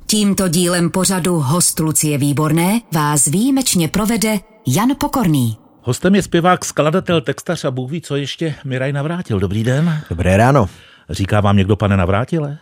Tímto dílem pořadu Host Lucie Výborné vás výjimečně provede Jan Pokorný. Hostem je zpěvák, skladatel, textař a Bůh ví, co ještě, Miraj Navrátil. Dobrý den. Dobré ráno. Říká vám někdo pane Navrátile?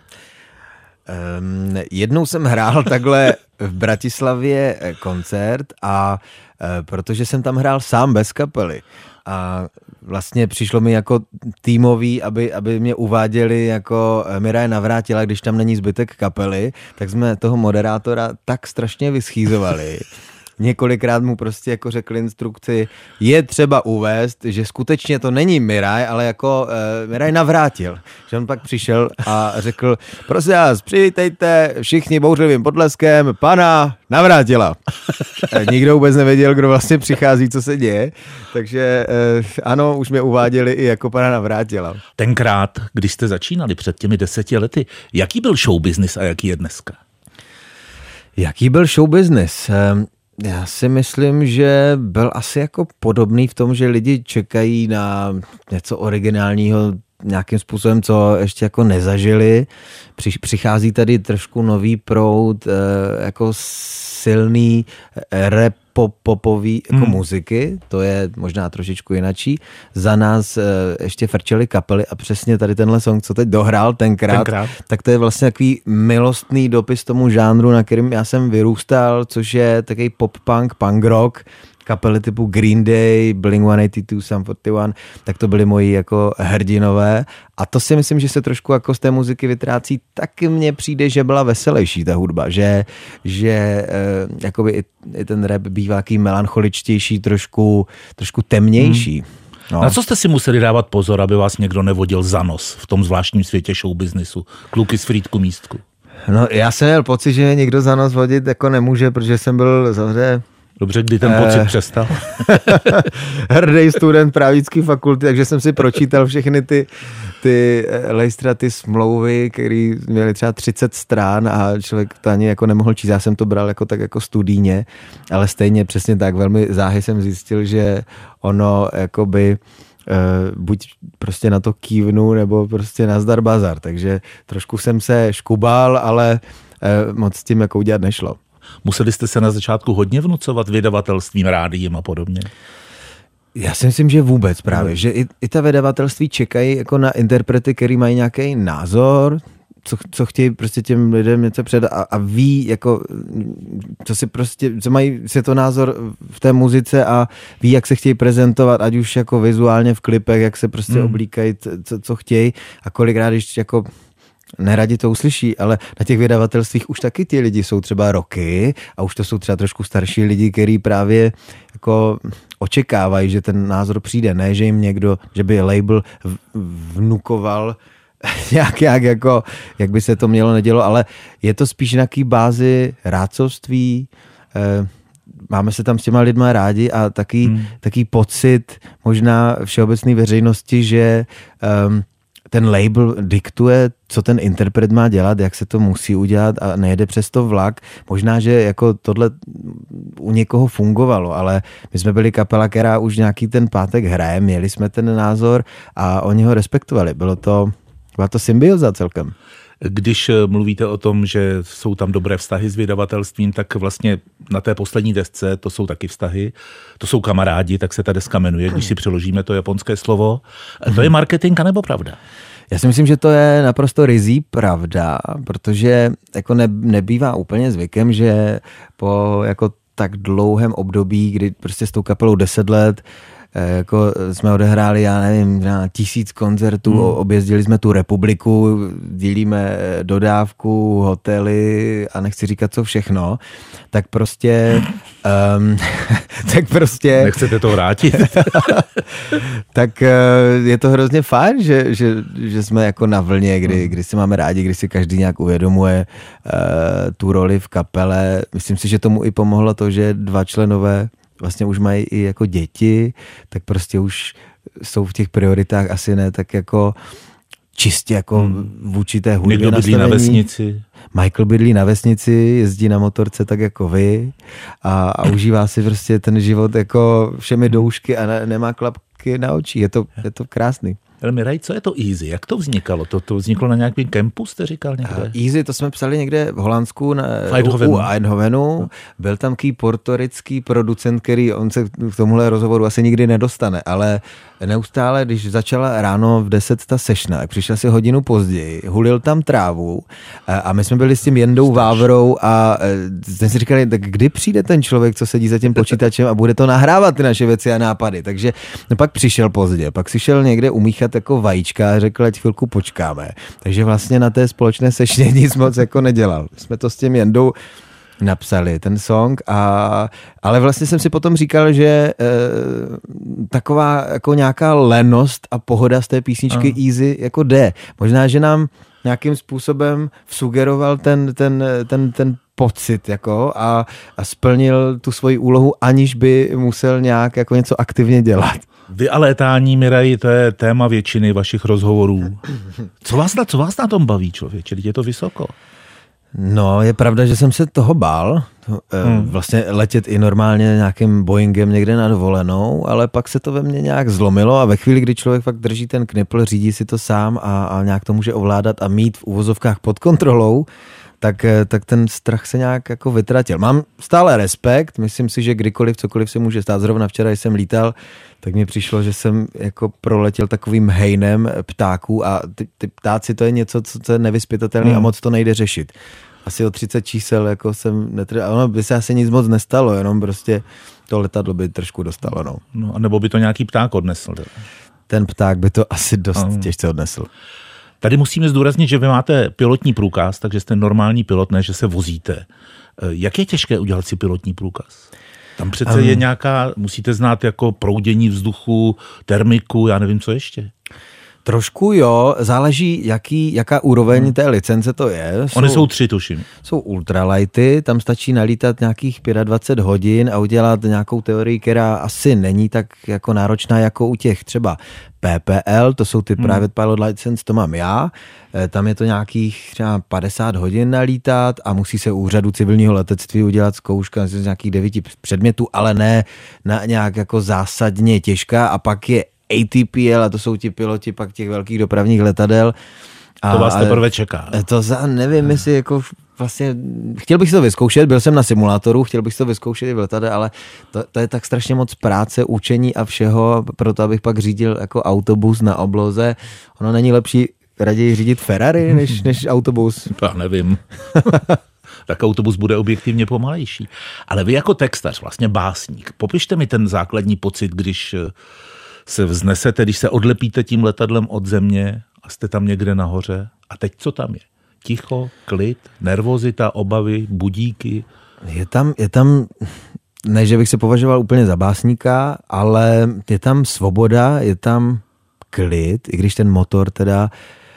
Jednou jsem hrál takhle v Bratislavě koncert a protože jsem tam hrál sám bez kapely a vlastně přišlo mi jako týmový, aby mě uváděli jako Miraj Navrátila, když tam není zbytek kapely, tak jsme toho moderátora tak strašně vyschýzovali. Několikrát mu prostě jako řekl instrukci, je třeba uvést, že skutečně to není Miraj, ale jako Miraj Navrátil. Že on pak přišel a řekl, prosím vás, přivítejte všichni bouřlivým potleskem pana Navrátila. Nikdo vůbec nevěděl, kdo vlastně přichází, co se děje, takže ano, už mě uváděli i jako pana Navrátila. Tenkrát, když jste začínali před těmi 10 lety, jaký byl showbiznis a jaký je dneska? Jaký byl showbiznis? Já si myslím, že byl asi jako podobný v tom, že lidi čekají na něco originálního nějakým způsobem, co ještě jako nezažili. Přichází tady trošku nový proud, jako silný rap popový jako muziky, to je možná trošičku jinačí. Za nás ještě frčely kapely a přesně tady tenhle song, co teď dohrál tenkrát, tak to je vlastně takový milostný dopis tomu žánru, na kterým já jsem vyrůstal, což je takový pop-punk, punk rock, kapely typu Green Day, Blink-182, Sum 41, tak to byly moji jako hrdinové a to si myslím, že se trošku jako z té muziky vytrácí, taky mně přijde, že byla veselější ta hudba, že jakoby i ten rap bývá jaký melancholičtější, trošku temnější. No. Na co jste si museli dávat pozor, aby vás někdo nevodil za nos v tom zvláštním světě showbiznisu? Kluky z Frýdku místku. No já jsem měl pocit, že mě někdo za nos vodit jako nemůže, protože jsem byl zavře. Dobře, kdy ten pocit přestal? Hrdý student právnické fakulty, takže jsem si pročítal všechny ty lejstraty smlouvy, které měly třeba 30 strán a člověk to ani jako nemohl číst. Já jsem to bral jako tak jako studijně, ale stejně přesně tak velmi záhy jsem zjistil, že ono jakoby buď prostě na to kývnu, nebo prostě nazdar bazar. Takže trošku jsem se škubal, ale moc s tím jako udělat nešlo. Museli jste se na začátku hodně vnucovat vydavatelstvím, rádiím a podobně? Já si myslím, že vůbec právě, že i ta vydavatelství čekají jako na interprety, který mají nějaký názor, co chtějí prostě těm lidem něco předat a ví, jako, co mají světonázor v té muzice a ví, jak se chtějí prezentovat, ať už jako vizuálně v klipech, jak se prostě oblíkají, co chtějí a kolikrát, když jako neradi to uslyší, ale na těch vydavatelstvích už taky ti lidi jsou třeba roky a už to jsou třeba trošku starší lidi, kteří právě jako očekávají, že ten názor přijde, ne, že jim někdo, že by label vnukoval nějak jako, jak by se to mělo nedělo, ale je to spíš na jaký bázi rádcovství, máme se tam s těma lidma rádi a taký pocit možná všeobecné veřejnosti, že ten label diktuje, co ten interpret má dělat, jak se to musí udělat a nejede přes to vlak. Možná, že jako tohle u někoho fungovalo, ale my jsme byli kapela, která už nějaký ten pátek hraje, měli jsme ten názor a oni ho respektovali. Byla to symbioza celkem. Když mluvíte o tom, že jsou tam dobré vztahy s vydavatelstvím, tak vlastně na té poslední desce to jsou taky vztahy, to jsou kamarádi, tak se ta deska jmenuje, když si přeložíme to japonské slovo. To je marketing nebo pravda? Já si myslím, že to je naprosto ryzí pravda, protože jako nebývá úplně zvykem, že po jako tak dlouhém období, kdy prostě s tou kapelou 10 let jako jsme odehráli, já nevím, 1000 koncertů, objezdili jsme tu republiku, dílíme dodávku, hotely a nechci říkat co všechno, tak prostě Nechcete to vrátit? Tak je to hrozně fajn, že jsme jako na vlně, kdy si máme rádi, kdy si každý nějak uvědomuje tu roli v kapele. Myslím si, že tomu i pomohlo to, že 2 členové vlastně už mají i jako děti, tak prostě už jsou v těch prioritách asi ne tak jako čistě jako vůči té hudbě. Někdo bydlí na vesnici. Michael bydlí na vesnici, jezdí na motorce tak jako vy a užívá si prostě ten život jako všemi doušky a nemá klapky na očí. Je to krásný. Miraj, co je to Easy? Jak to vznikalo? To vzniklo na nějakém kempu, jste říkal někde? Easy, to jsme psali někde v Holandsku u Eindhovenu. Byl tam taký portorický producent, který on se k tomuhle rozhovoru asi nikdy nedostane, ale neustále, když začala ráno v 10 ta sešna, tak přišel si hodinu později, hulil tam trávu a my jsme byli s tím Jendou Vávrou a jsme si říkali, tak kdy přijde ten člověk, co sedí za tím počítačem a bude to nahrávat ty naše věci a nápady. Takže pak přišel pozdě, pak si šel někde umíchat jako vajíčka a řekl, ať chvilku počkáme. Takže vlastně na té společné sešně nic moc jako nedělal. Jsme to s tím Jendou napsali, ten song, ale vlastně jsem si potom říkal, že taková jako nějaká lenost a pohoda z té písničky Easy jako jde. Možná, že nám nějakým způsobem sugeroval ten pocit jako a splnil tu svoji úlohu, aniž by musel nějak jako něco aktivně dělat. Vy a létání, Miraji, to je téma většiny vašich rozhovorů. Co vás na tom baví, člověče? Je to vysoko. No, je pravda, že jsem se toho bál, vlastně letět i normálně nějakým Boeingem někde na dovolenou, ale pak se to ve mně nějak zlomilo a ve chvíli, kdy člověk fakt drží ten knipl, řídí si to sám a nějak to může ovládat a mít v uvozovkách pod kontrolou, tak ten strach se nějak jako vytratil. Mám stále respekt, myslím si, že kdykoliv, cokoliv se může stát. Zrovna včera, když jsem lítal, tak mi přišlo, že jsem jako proletěl takovým hejnem ptáků a ty ptáci, to je něco, co je nevyzpytatelné a moc to nejde řešit. Asi o 30 čísel jako jsem ono by se asi nic moc nestalo, jenom prostě to letadlo by trošku dostalo. No, a nebo by to nějaký pták odnesl. Ten pták by to asi dost těžce odnesl. Tady musíme zdůraznit, že vy máte pilotní průkaz, takže jste normální pilot, ne, že se vozíte. Jak je těžké udělat si pilotní průkaz? Tam přece je nějaká, musíte znát jako proudění vzduchu, termiku, já nevím, co ještě. Trošku jo, záleží, jaká úroveň té licence to je. Ony jsou 3, tuším. Jsou ultralighty, tam stačí nalítat nějakých 25 hodin a udělat nějakou teorii, která asi není tak jako náročná jako u těch třeba PPL, to jsou ty Private Pilot License, to mám já. Tam je to nějakých třeba 50 hodin nalítat a musí se u úřadu civilního letectví udělat zkouška z nějakých 9 předmětů, ale ne na nějak jako zásadně těžká a pak je ATPL a to jsou ti piloti pak těch velkých dopravních letadel. To vás teprve čeká. Nevím, jestli jako vlastně, chtěl bych si to vyzkoušet, byl jsem na simulátoru, chtěl bych si to vyzkoušet i v letadle, ale to je tak strašně moc práce, učení a všeho, proto abych pak řídil jako autobus na obloze. Ono není lepší raději řídit Ferrari než autobus? Já nevím. Tak autobus bude objektivně pomalejší. Ale vy jako textař, vlastně básník, popište mi ten základní pocit, když se vznesete, když se odlepíte tím letadlem od země a jste tam někde nahoře. A teď co tam je? Ticho, klid, nervozita, obavy, budíky? Je tam, ne, že bych se považoval úplně za básníka, ale je tam svoboda, je tam klid, i když ten motor teda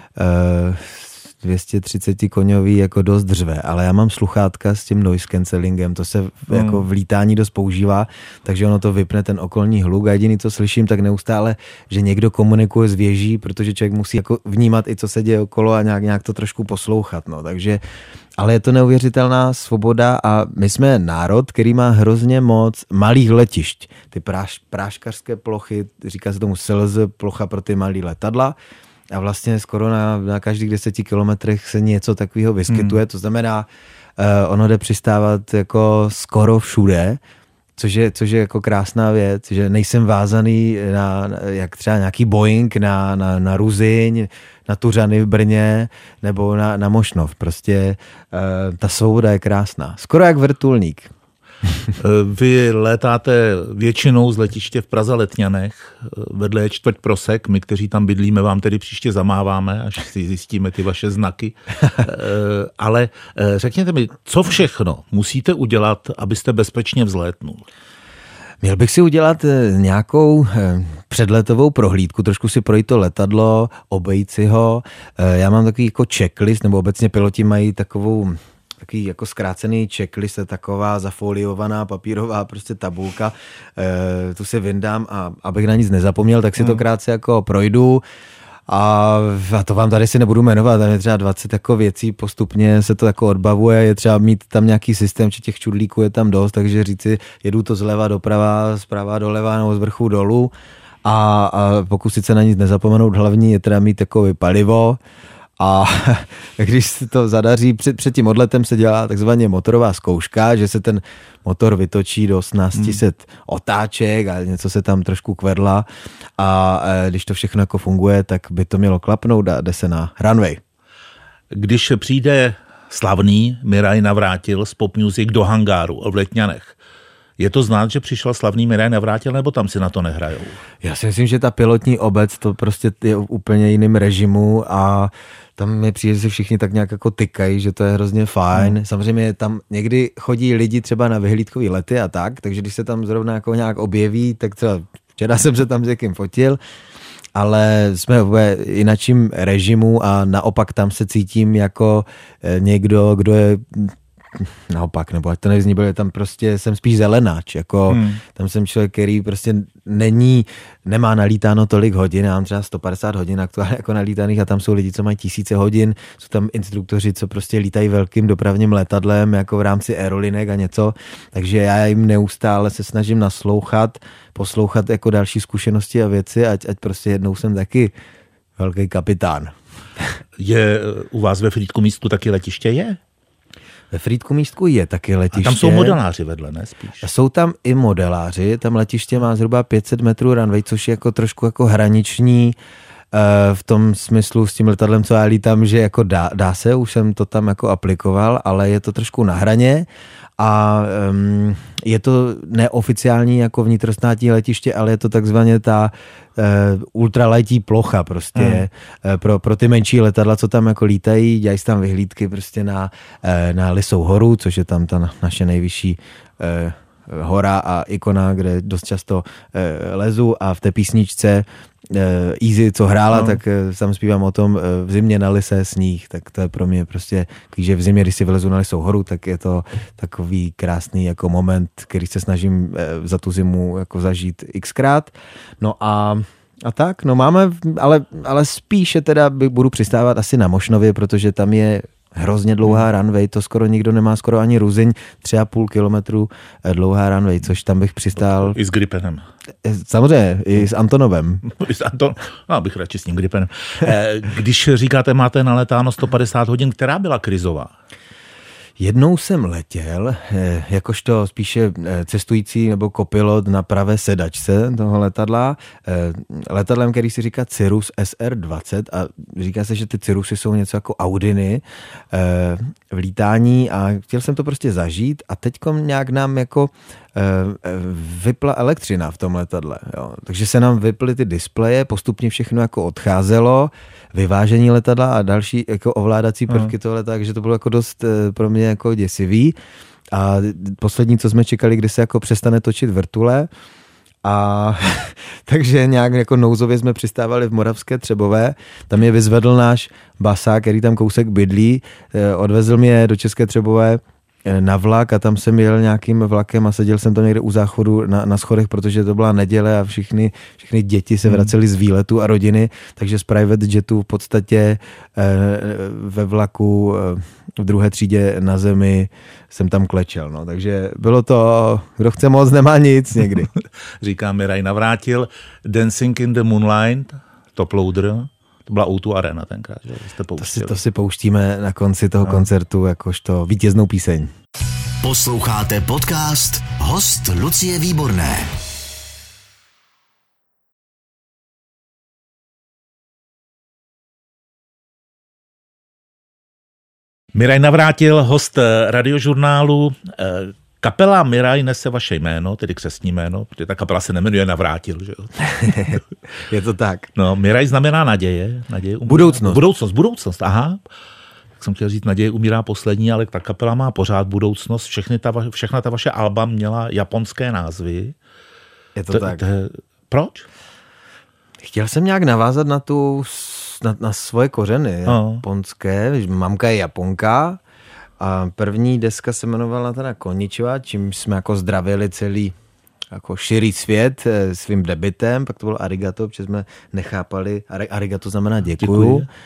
230 koňový jako dost dřve, ale já mám sluchátka s tím noise cancellingem, to se jako v lítání dost používá, takže ono to vypne ten okolní hluk a jediný, co slyším, tak neustále, že někdo komunikuje z věží, protože člověk musí jako vnímat i co se děje okolo a nějak to trošku poslouchat, no, takže, ale je to neuvěřitelná svoboda a my jsme národ, který má hrozně moc malých letišť, ty práškařské plochy, říká se tomu SLZ, plocha pro ty malý letadla. A vlastně skoro na každých 10 kilometrech se něco takového vyskytuje, to znamená, ono jde přistávat jako skoro všude, což je jako krásná věc, že nejsem vázaný na jak třeba nějaký Boeing na Ruzyň, na Tuřany v Brně nebo na Mošnov. Prostě ta svoboda je krásná. Skoro jak vrtulník. Vy létáte většinou z letiště v Praze Letňanech, vedle je čtvrť Prosek, my, kteří tam bydlíme, vám tedy příště zamáváme, až si zjistíme ty vaše znaky. Ale řekněte mi, co všechno musíte udělat, abyste bezpečně vzlétnul? Měl bych si udělat nějakou předletovou prohlídku, trošku si projít to letadlo, obejít si ho. Já mám takový jako checklist, nebo obecně piloti mají takový jako zkrácený checklist, taková zafoliovaná papírová prostě tabulka, tu si vyndám a abych na nic nezapomněl, tak si to krátce jako projdu a to vám tady si nebudu jmenovat, tam je třeba 20 jako věcí, postupně se to jako odbavuje, je třeba mít tam nějaký systém, či těch čudlíků je tam dost, takže říci, jedu to zleva doprava, zprava doleva nebo z vrchu dolů. a pokusit se na nic nezapomenout, hlavní je teda mít takové palivo. A když se to zadaří, před tím odletem se dělá takzvaně motorová zkouška, že se ten motor vytočí do 1800 otáček a něco se tam trošku kvedla a když to všechno jako funguje, tak by to mělo klapnout a jde se na runway. Když přijde slavný Miraj Navrátil z Pop Music do hangáru v Letňanech, je to znát, že přišel slavný Miraj Navrátil, nebo tam si na to nehrajou? Já si myslím, že ta pilotní obec to prostě je v úplně jiném režimu a tam mi přijde, že si všichni tak nějak jako tykají, že to je hrozně fajn. Samozřejmě tam někdy chodí lidi třeba na vyhlídkový lety a tak, takže když se tam zrovna jako nějak objeví, tak třeba včera jsem se tam s někým fotil, ale jsme v jinačím režimu a naopak tam se cítím jako někdo, kdo je naopak, nebo ať to nezní, byl tam prostě, jsem spíš zelenáč, jako tam jsem člověk, který prostě nemá nalítáno tolik hodin, já mám třeba 150 hodin aktuálně jako nalítaných a tam jsou lidi, co mají tisíce hodin, jsou tam instruktoři, co prostě lítají velkým dopravním letadlem, jako v rámci aerolinek a něco, takže já jim neustále se snažím poslouchat jako další zkušenosti a věci, ať prostě jednou jsem taky velký kapitán. Je u vás ve Frýdku místku taky letiště je? Ve Frýdku místku je taky letiště. A tam jsou modeláři vedle, ne spíš? Jsou tam i modeláři, tam letiště má zhruba 500 metrů runway, což je jako trošku jako hraniční v tom smyslu s tím letadlem, co já lítám, že jako dá se, už jsem to tam jako aplikoval, ale je to trošku na hraně a je to neoficiální jako vnitrostátní letiště, ale je to takzvaně ta ultraletí plocha prostě pro ty menší letadla, co tam jako lítají, dělají tam vyhlídky prostě na Lisou horu, což je tam ta naše nejvyšší hora a ikona, kde dost často lezu a v té písničce Easy, co hrála, tak tam zpívám o tom v zimě na Lise sníh, tak to je pro mě prostě, že v zimě, když si vylezu na Lisou horu, tak je to takový krásný jako moment, který se snažím za tu zimu jako zažít xkrát. No a tak, no máme, ale spíše teda budu přistávat asi na Mošnově, protože tam je hrozně dlouhá runway, to skoro nikdo nemá, skoro ani Ruzyň, 3,5 kilometru dlouhá runway, což tam bych přistál. I s Gripenem. Samozřejmě, i s Antonovem. Bych radši s tím Gripenem. Když říkáte, máte naletáno 150 hodin, která byla krizová? Jednou jsem letěl, jakožto spíše cestující nebo kopilot na pravé sedačce toho letadla, letadlem, který si říká Cirrus SR20 a říká se, že ty Cirrusy jsou něco jako Audiny v lítání a chtěl jsem to prostě zažít a teďkom nějak nám jako vypla elektřina v tom letadle. Jo. Takže se nám vyply ty displeje, postupně všechno jako odcházelo, vyvážení letadla a další jako ovládací prvky toho letadla, takže to bylo jako dost pro mě jako děsivý. A poslední, co jsme čekali, kdy se jako přestane točit vrtule, a takže nějak jako nouzově jsme přistávali v Moravské Třebové, tam je vyzvedl náš basa, který tam kousek bydlí, odvezl mě do České Třebové na vlak a tam jsem jel nějakým vlakem a seděl jsem tam někde u záchodu na schodech, protože to byla neděle a všechny děti se vracely z výletu a rodiny, takže z private jetu v podstatě ve vlaku v druhé třídě na zemi jsem tam klečel. No. Takže bylo to, kdo chce moc, nemá nic někdy. Říká Miraj Navrátil, Dancing in the Moonlight, Top Loader. To byla O2 Arena tenkrát, že jste pouštěli. To si pouštíme na konci toho koncertu jakožto vítěznou píseň. Posloucháte podcast Host Lucie Výborné. Miraj Navrátil, host Radiožurnálu. Kapela Miraj nese vaše jméno, tedy křestní jméno, protože ta kapela se nemenuje Navrátil, že jo? Je to tak. No, Miraj znamená naděje. Budoucnost, aha. Jak jsem chtěl říct, naděje umírá poslední, ale ta kapela má pořád budoucnost. Všechna ta vaše alba měla japonské názvy. Je to tak. Proč? Chtěl jsem nějak navázat na svoje kořeny japonské. Mamka je Japonka. A první deska se jmenovala teda Konnichiwa, čím jsme jako zdravili celý jako širý svět svým debitem, pak to bylo Arigato, protože jsme nechápali, Arigato znamená děkuju.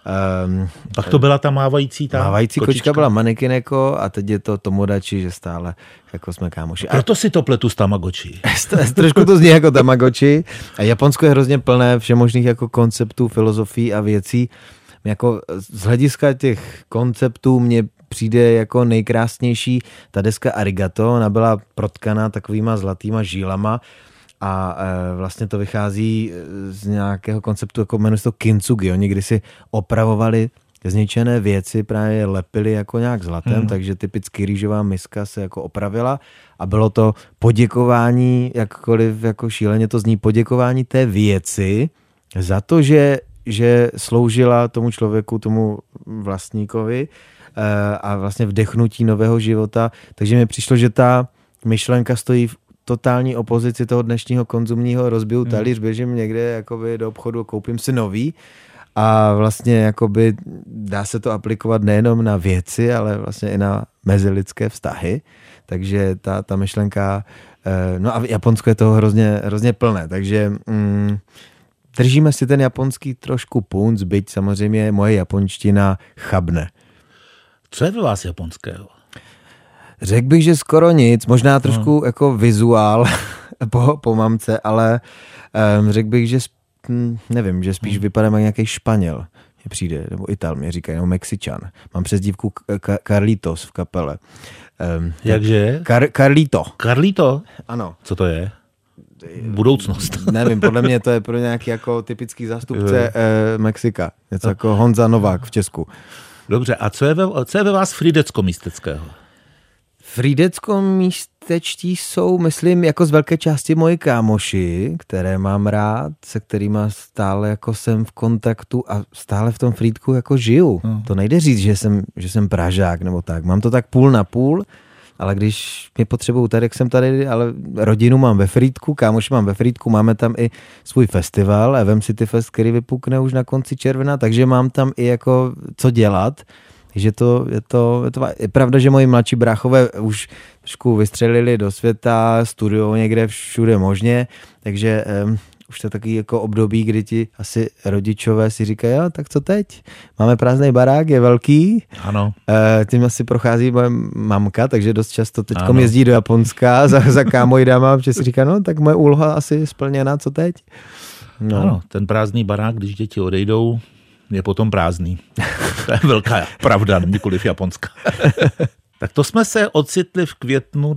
Pak to byla ta mávající kočička byla Manekineko a teď je to Tomodachi, že stále jako jsme kámoši. Proto si to pletu s Tamagotchi. Trošku to zní jako Tamagotchi. A Japonsko je hrozně plné všemožných jako konceptů, filozofií a věcí. Jako z hlediska těch konceptů mě přijde jako nejkrásnější ta deska Arigato. Ona byla protkaná takovýma zlatýma žílama a vlastně to vychází z nějakého konceptu, jako jmenuje se to kintsugi. Oni kdysi opravovali zničené věci, právě lepili jako nějak zlatem, takže typicky rýžová miska se jako opravila a bylo to poděkování, jakkoliv jako šíleně to zní, poděkování té věci za to, že sloužila tomu člověku, tomu vlastníkovi a vlastně vdechnutí nového života. Takže mi přišlo, že ta myšlenka stojí v totální opozici toho dnešního konzumního, rozbiju talíř, běžím někde jakoby do obchodu, koupím si nový a vlastně jakoby dá se to aplikovat nejenom na věci, ale vlastně i na mezilidské vztahy. Takže ta myšlenka, no a Japonsko je toho hrozně plné, takže držíme si ten japonský trošku punc, byť samozřejmě moje japonština chabne. Co je ve vás japonského? Řekl bych, že skoro nic, možná trošku jako vizuál po mamce, ale řekl bych, že nevím, že spíš vypadám jak nějaký Španěl, mě přijde, nebo Ital, mě říkají, nebo Mexičan. Mám přezdívku Carlitos v kapele. Jakže? Carlito. Carlito? Ano. Co to je? Budoucnost. Nevím, podle mě to je pro nějaký jako typický zástupce Mexika. Něco jako Honza Novák v Česku. Dobře, a co je ve vás frýdecko-místeckého? Frýdecko-místečtí jsou, myslím, jako z velké části moji kámoši, které mám rád, se kterými stále jako jsem v kontaktu a stále v tom Frýdku jako žiju. To nejde říct, že jsem Pražák nebo tak. Mám to tak půl na půl, ale když mě potřebuju tady, jak jsem tady, ale rodinu mám ve Frýdku, kámoši mám ve Frýdku, máme tam i svůj festival, Event City Fest, který vypukne už na konci června, takže mám tam i jako co dělat. že je pravda, že moji mladší bráchové už trošku vystřelili do světa, studují někde všude možně, takže už to je takový jako období, kdy ti asi rodičové si říkají, jo, tak co teď? Máme prázdný barák, je velký. Ano. Tím asi prochází moje mamka, takže dost často teďkom jezdí do Japonska za kámojdama, protože si říká, no tak moje úloha asi splněná, co teď? No. Ano, ten prázdný barák, když děti odejdou, je potom prázdný. To je velká pravda, nikoliv japonská. Tak to jsme se ocitli v květnu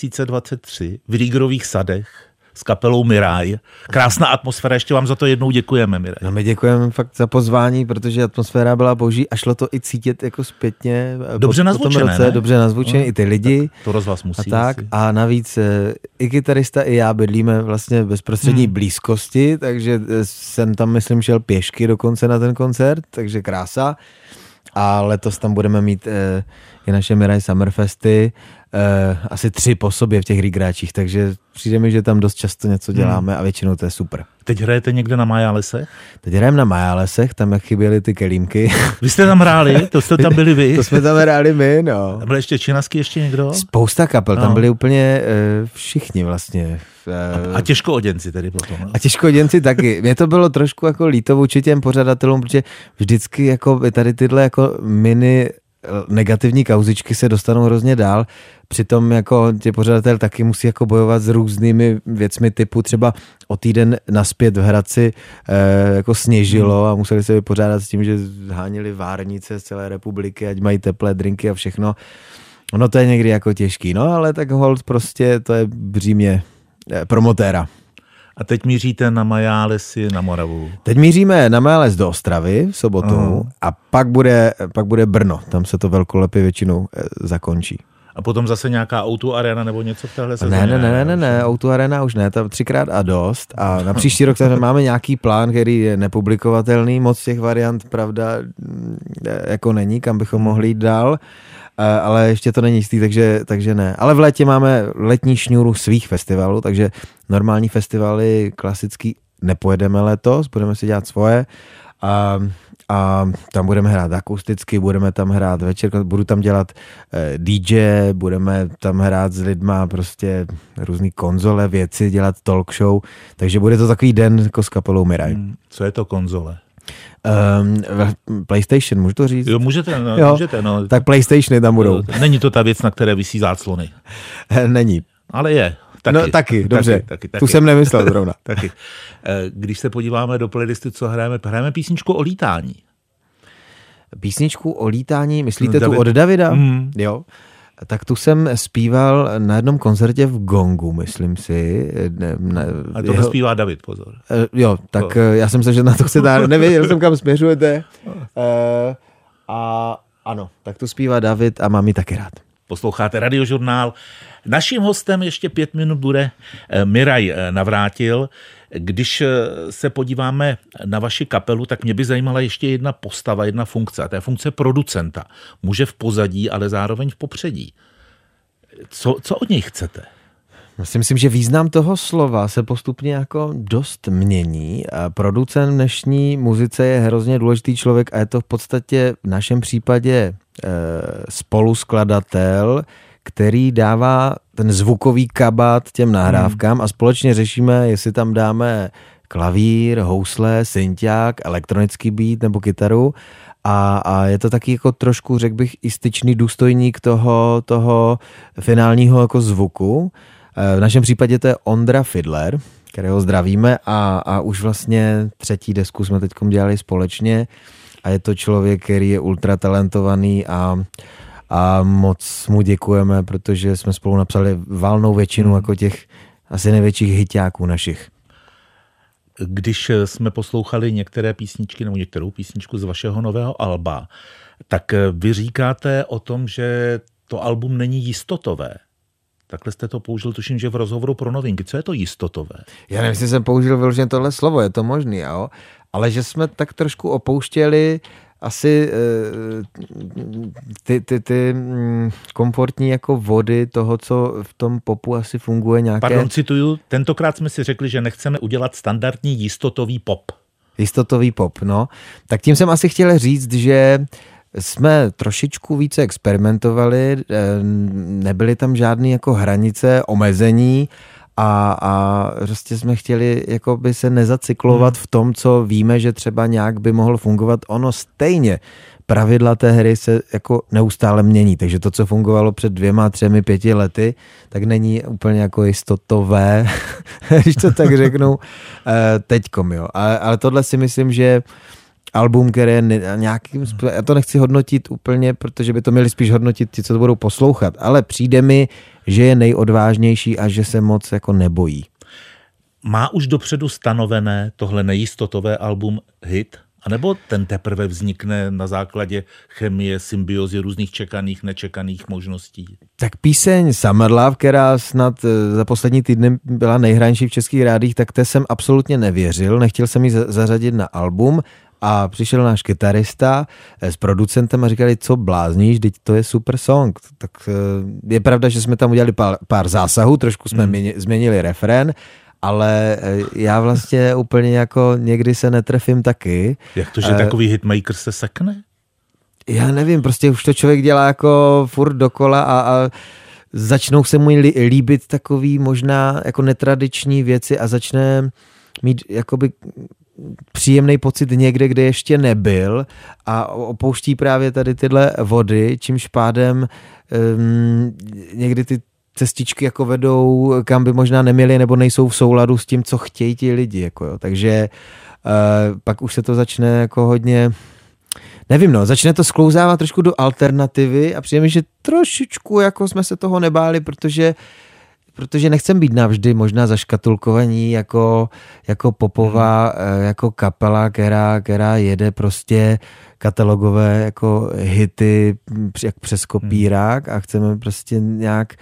2023 v Rýgerových sadech s kapelou Miraj. Krásná atmosféra, ještě vám za to jednou děkujeme, Miraj. No my děkujeme fakt za pozvání, protože atmosféra byla boží a šlo to i cítit jako zpětně. Dobře nazvučené, dobře nazvučené, i ty lidi. To rozhlas musí. A tak, a navíc i kytarista, i já bydlíme vlastně v bezprostřední blízkosti, takže jsem tam, myslím, šel pěšky dokonce na ten koncert, takže krása. A letos tam budeme mít i naše Miraj Summerfesty, asi 3 po sobě v těch Rýgráčích, takže přijde mi, že tam dost často něco děláme a většinou to je super. Teď hrajete někde na Majálesech? Teď hrajeme na Majálesech, tam jak chyběly ty kelímky. Vy jste tam hráli? To jste tam byli vy? To jsme tam hráli my, no. Tam byl ještě Činasky, ještě někdo? Spousta kapel, tam byli úplně všichni vlastně. A těžkooděnci tedy potom. A těžkooděnci taky. Mně to bylo trošku jako líto vůči těm pořadatelům, protože vždycky jako tady tyhle jako mini negativní kauzičky se dostanou hrozně dál. Přitom jako ti pořadatel taky musí jako bojovat s různými věcmi typu třeba o týden naspět v Hradci jako sněžilo a museli se vypořádat s tím, že zháněli várnice z celé republiky, ať mají teplé drinky a všechno. Ono to je někdy jako těžký, no ale tak hold prostě to je břímě promotéra. A teď míříte na Majálesy na Moravu. Teď míříme na Majáles do Ostravy v sobotu a pak bude Brno. Tam se to velkolepě většinou zakončí. A potom zase nějaká O2 Arena nebo něco v téhle sezóně? Ne, O2 Arena už ne, tam 3x a dost. A na příští rok máme nějaký plán, který je nepublikovatelný, moc těch variant, pravda, jako není, kam bychom mohli jít dál. Ale ještě to není jistý, takže ne. Ale v létě máme letní šňůru svých festivalů, takže normální festivaly klasický nepojedeme letos, budeme si dělat svoje a tam budeme hrát akusticky, budeme tam hrát večer, budu tam dělat DJ, budeme tam hrát s lidma prostě různý konzole, věci, dělat talk show, takže bude to takový den jako s kapelou Miraj. Co je to konzole? PlayStation, můžu to říct? Jo, můžete, no, jo, můžete, no. Tak PlayStationy tam budou. Není to ta věc, na které visí záclony. Není. Ale je. Taky. No taky, dobře. Taky. Tu jsem nemyslel zrovna. Taky. Když se podíváme do playlisty, co hrajeme písničku o lítání. Písničku o lítání, myslíte tu od Davida? Jo. Tak tu jsem zpíval na jednom koncertě v Gongu, myslím si. A to zpívá David, pozor. Jo, tak já jsem se, že na to chcete, nevěděl jsem, kam směřujete. A ano, tak to zpívá David a mám ji taky rád. Posloucháte Radiožurnál. Naším hostem ještě 5 minut bude Miraj Navrátil. Když se podíváme na vaši kapelu, tak mě by zajímala ještě jedna postava, jedna funkce. A to je funkce producenta. Muže v pozadí, ale zároveň v popředí. Co od něj chcete? Myslím, že význam toho slova se postupně jako dost mění. A producent v dnešní muzice je hrozně důležitý člověk a je to v podstatě v našem případě spoluskladatel, který dává ten zvukový kabát těm nahrávkám a společně řešíme, jestli tam dáme klavír, housle, synťák, elektronický beat nebo kytaru a je to taky jako trošku, řekl bych, i styčný důstojník toho finálního jako zvuku. V našem případě to je Ondra Fidler, kterého zdravíme a už vlastně 3. desku jsme teď dělali společně a je to člověk, který je ultra talentovaný a moc mu děkujeme, protože jsme spolu napsali valnou většinu jako těch asi největších hiťáků našich. Když jsme poslouchali některé písničky nebo některou písničku z vašeho nového alba, tak vy říkáte o tom, že to album není jistotové. Takhle jste to použil, tuším, že v rozhovoru pro Novinky. Co je to jistotové? Já nevím, jestli jsem použil vyloženě tohle slovo, je to možný, jo? Ale že jsme tak trošku opouštěli asi ty komfortní jako vody toho, co v tom popu asi funguje nějaké... Pardon, cituju, tentokrát jsme si řekli, že nechceme udělat standardní jistotový pop. Jistotový pop, no. Tak tím jsem asi chtěl říct, že jsme trošičku více experimentovali, nebyly tam žádné jako hranice, omezení a prostě jsme chtěli jakoby se nezacyklovat v tom, co víme, že třeba nějak by mohlo fungovat. Ono stejně pravidla té hry se jako neustále mění, takže to, co fungovalo před 2, 3, 5 lety, tak není úplně jako jistotové, když to tak řeknu, teďkom, jo. Ale tohle si myslím, že album, který je nějakým způsobem, já to nechci hodnotit úplně, protože by to měli spíš hodnotit ti, co to budou poslouchat, ale přijde mi, že je nejodvážnější a že se moc jako nebojí. Má už dopředu stanovené tohle nejistotové album hit? A nebo ten teprve vznikne na základě chemie, symbiozy různých čekaných, nečekaných možností? Tak píseň Summer Love, která snad za poslední týdny byla nejhranější v českých rádích, tak té jsem absolutně nevěřil, nechtěl jsem ji zařadit na album. A přišel náš kytarista s producentem a říkali, co blázníš, teď to je super song. Tak je pravda, že jsme tam udělali pár zásahů, trošku jsme změnili refrén, ale já vlastně úplně jako někdy se netrefím taky. Jak to, že takový hitmaker se sekne? Já nevím, prostě už to člověk dělá jako furt dokola a začnou se mu líbit takový možná jako netradiční věci a začne mít jakoby příjemný pocit někde, kde ještě nebyl a opouští právě tady tyhle vody, čímž pádem někdy ty cestičky jako vedou, kam by možná neměli nebo nejsou v souladu s tím, co chtějí ti lidi. Jako jo. Takže pak už se to začne jako hodně, nevím, no, začne to sklouzávat trošku do alternativy a přijde mi, že trošičku jako jsme se toho nebáli, protože nechcem být navždy možná zaškatulkovaní jako popová, jako kapela, která jede prostě katalogové jako hity jak přes kopírák a chceme prostě nějak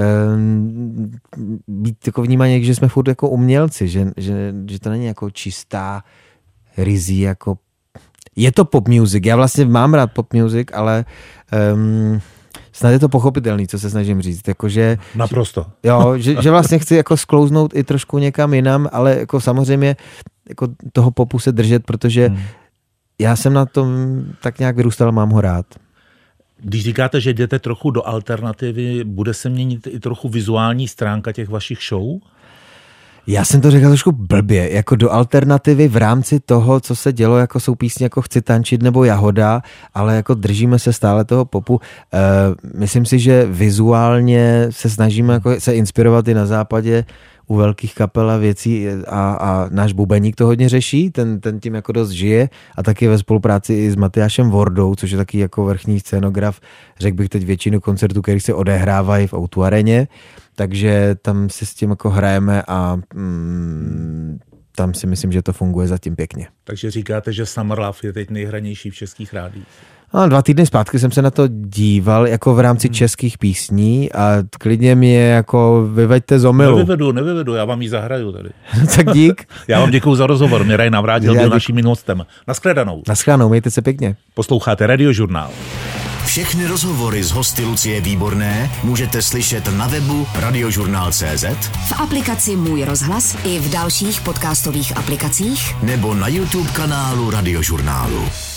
být jako vnímaní, že jsme furt jako umělci, že to není jako čistá rizí, jako je to pop music, já vlastně mám rád pop music, ale snad je to pochopitelný, co se snažím říct. Jakože, naprosto. Jo, že vlastně chci jako sklouznout i trošku někam jinam, ale jako samozřejmě jako toho popu se držet, protože já jsem na tom tak nějak vyrůstal, mám ho rád. Když říkáte, že jdete trochu do alternativy, bude se měnit i trochu vizuální stránka těch vašich show? Já jsem to řekl trošku blbě, jako do alternativy v rámci toho, co se dělo, jako jsou písně jako Chci tančit nebo Jahoda, ale jako držíme se stále toho popu. Myslím si, že vizuálně se snažíme jako se inspirovat i na západě u velkých kapel a věcí a náš bubeník to hodně řeší, ten tím jako dost žije a taky ve spolupráci i s Matyášem Wordou, což je taky jako vrchní scénograf, řekl bych teď většinu koncertů, který se odehrávají v O2 areně, takže tam si s tím jako hrajeme a tam si myslím, že to funguje zatím pěkně. Takže říkáte, že Summer Love je teď nejhranější v českých rádiích? 2 týdny zpátky jsem se na to díval jako v rámci českých písní a klidně mě jako vyveďte z omylu. Nevyvedu, já vám ji zahraju tady. Tak dík. Já vám děkuju za rozhovor, Miraj Navrátil byl naším hostem. Naschledanou, mějte se pěkně. Posloucháte Radiožurnál. Všechny rozhovory s hosty Lucie Výborné můžete slyšet na webu radiožurnál.cz, v aplikaci Můj rozhlas i v dalších podcastových aplikacích nebo na YouTube kanálu Radiožurnálu.